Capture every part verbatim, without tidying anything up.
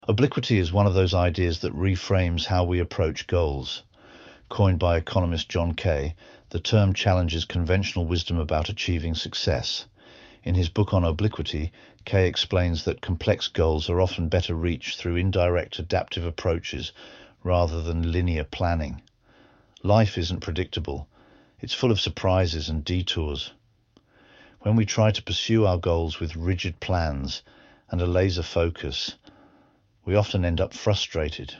Obliquity is one of those ideas that reframes how we approach goals. Coined by economist John Kay, the term challenges conventional wisdom about achieving success. In his book on obliquity, Kay explains that complex goals are often better reached through indirect adaptive approaches rather than linear planning. Life isn't predictable. It's full of surprises and detours. When we try to pursue our goals with rigid plans and a laser focus, we often end up frustrated.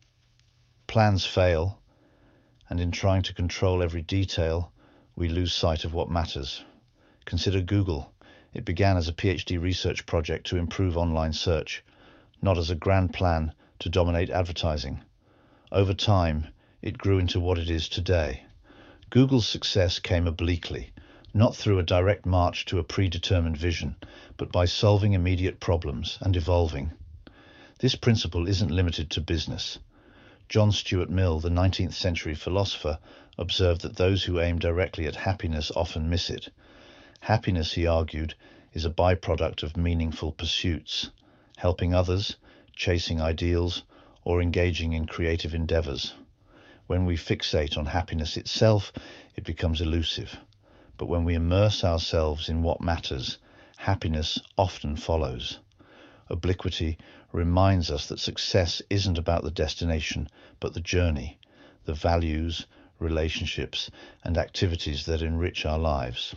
Plans fail, and in trying to control every detail, we lose sight of what matters. Consider Google. It began as a PhD research project to improve online search, not as a grand plan to dominate advertising. Over time, it grew into what it is today. Google's success came obliquely, not through a direct march to a predetermined vision, but by solving immediate problems and evolving. This principle isn't limited to business. John Stuart Mill, the nineteenth century philosopher, observed that those who aim directly at happiness often miss it. Happiness, he argued, is a byproduct of meaningful pursuits, helping others, chasing ideals, or engaging in creative endeavors. When we fixate on happiness itself, it becomes elusive. But when we immerse ourselves in what matters, happiness often follows. Obliquity reminds us that success isn't about the destination, but the journey, the values, relationships, and activities that enrich our lives.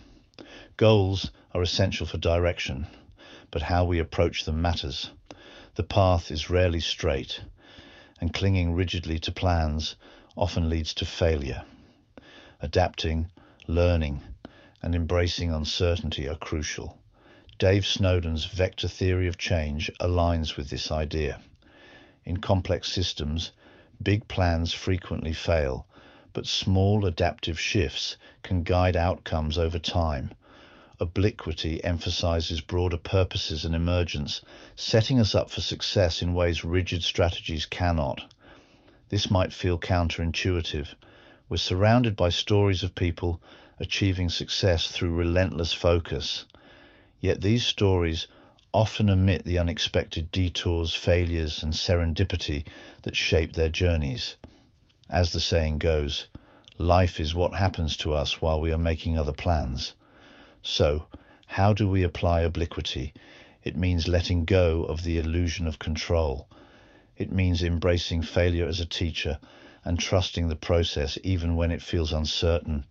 Goals are essential for direction, but how we approach them matters. The path is rarely straight, and clinging rigidly to plans often leads to failure. Adapting, learning, and embracing uncertainty are crucial. Dave Snowden's vector theory of change aligns with this idea. In complex systems, big plans frequently fail, but small adaptive shifts can guide outcomes over time. Obliquity emphasizes broader purposes and emergence, setting us up for success in ways rigid strategies cannot. This might feel counterintuitive. We're surrounded by stories of people achieving success through relentless focus. Yet these stories often omit the unexpected detours, failures, and serendipity that shape their journeys. As the saying goes, life is what happens to us while we are making other plans. So, how do we apply obliquity? It means letting go of the illusion of control. It means embracing failure as a teacher and trusting the process even when it feels uncertain.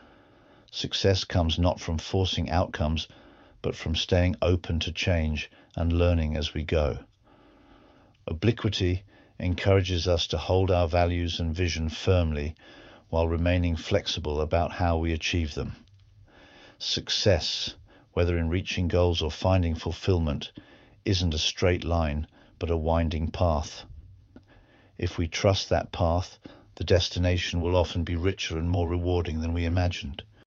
Success comes not from forcing outcomes, but from staying open to change and learning as we go. Obliquity encourages us to hold our values and vision firmly while remaining flexible about how we achieve them. Success, whether in reaching goals or finding fulfillment, isn't a straight line, but a winding path. If we trust that path, the destination will often be richer and more rewarding than we imagined.